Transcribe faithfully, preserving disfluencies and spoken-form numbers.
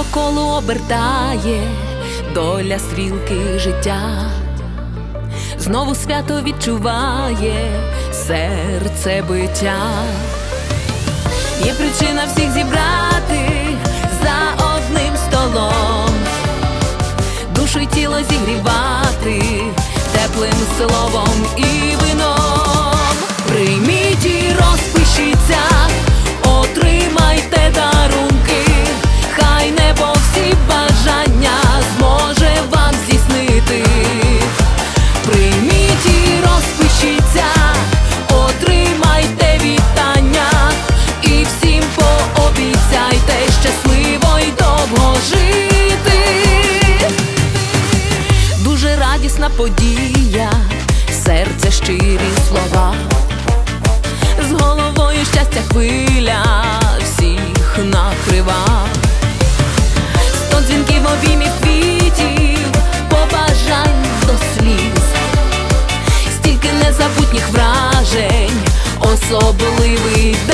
коло обертає доля стрілки життя, знову свято відчуває серце биття. Є причина всіх зібрати за одним столом, душу й тіло зігрівати теплим словом і вином. Прийміть і розпишіться, отримайте дарунки, хай небо всі бажання зможе вам здійснити. Прийміть і розпишіться, отримайте вітання і всім пообіцяйте щасливо й довго жити. Дуже радісна подія, серце щирі слова, з головою щастя хвиля всіх накрива. Сто дзвінків, обіймів, квітів, побажань до сліз, стільки незабутніх вражень, особливий